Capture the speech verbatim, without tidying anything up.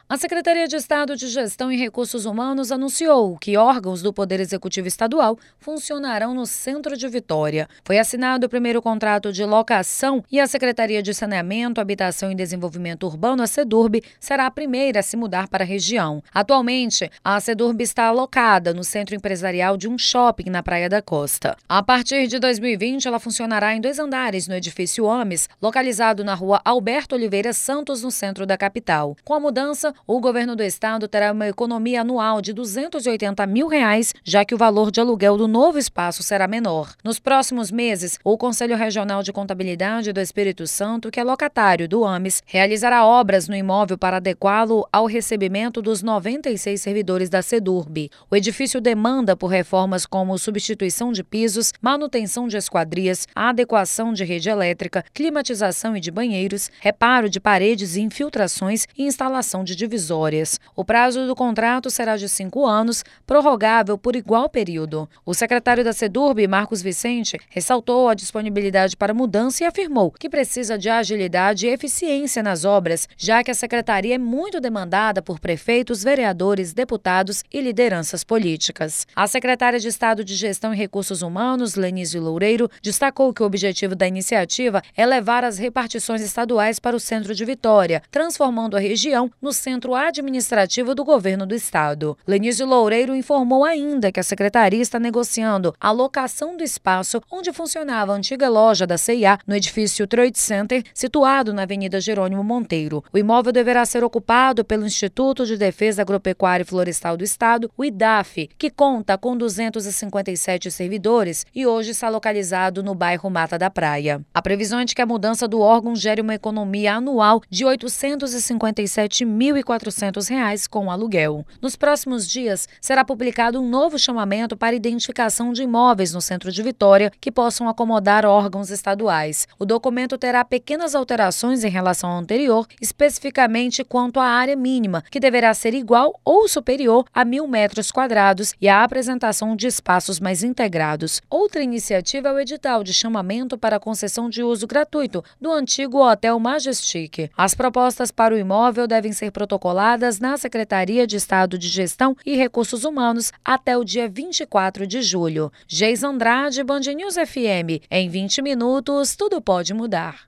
A Secretaria de Estado de Gestão e Recursos Humanos anunciou que órgãos do Poder Executivo Estadual funcionarão no centro de Vitória. Foi assinado o primeiro contrato de locação e a Secretaria de Saneamento, Habitação e Desenvolvimento Urbano, a SEDURB, será a primeira a se mudar para a região. Atualmente, a SEDURB está alocada no centro empresarial de um shopping na Praia da Costa. A partir de dois mil e vinte, ela funcionará em dois andares no edifício Ames, localizado na rua Alberto Oliveira Santos, no centro da capital. Com a mudança, o governo do estado terá uma economia anual de duzentos e oitenta mil reais, já que o valor de aluguel do novo espaço será menor. Nos próximos meses, o Conselho Regional de Contabilidade do Espírito Santo, que é locatário do Ames, realizará obras no imóvel para adequá-lo ao recebimento dos noventa e seis servidores da SEDURB. O edifício demanda por reformas como substituição de pisos, manutenção de esquadrias, adequação de rede elétrica, climatização e de banheiros, reparo de paredes e infiltrações e instalação de divisórias. O prazo do contrato será de cinco anos, prorrogável por igual período. O secretário da SEDURB, Marcos Vicente, ressaltou a disponibilidade para mudança e afirmou que precisa de agilidade e eficiência nas obras, já que a secretaria é muito demandada por prefeitos, vereadores, deputados e lideranças políticas. A secretária de Estado de Gestão e Recursos Humanos, Lenise Loureiro, destacou que o objetivo da iniciativa é levar as repartições estaduais para o centro de Vitória, transformando a região no centro administrativo do governo do estado. Lenise Loureiro informou ainda que a secretaria está negociando a locação do espaço onde funcionava a antiga loja da C e A no edifício Trade Center, situado na Avenida Jerônimo Monteiro. O imóvel deverá ser ocupado pelo Instituto de Defesa Agropecuária e Florestal do Estado, o IDAF, que conta com duzentos e cinquenta e sete servidores e hoje está localizado no bairro Mata da Praia. A previsão é de que a mudança do órgão gere uma economia anual de oitocentos e cinquenta e sete mil e quatrocentos reais com o aluguel. Nos próximos dias, será publicado um novo chamamento para identificação de imóveis no centro de Vitória que possam acomodar órgãos estaduais. O documento terá pequenas alterações em relação ao anterior, especificamente quanto à área mínima, que deverá ser igual ou superior a mil metros quadrados, e a apresentação de espaços mais integrados. Outra iniciativa é o edital de chamamento para concessão de uso gratuito do antigo Hotel Majestic. As propostas para o imóvel devem ser protocoladas na Secretaria de Estado de Gestão e Recursos Humanos até o dia vinte e quatro de julho. Geis Andrade, Band News F M. Em vinte minutos, tudo pode mudar.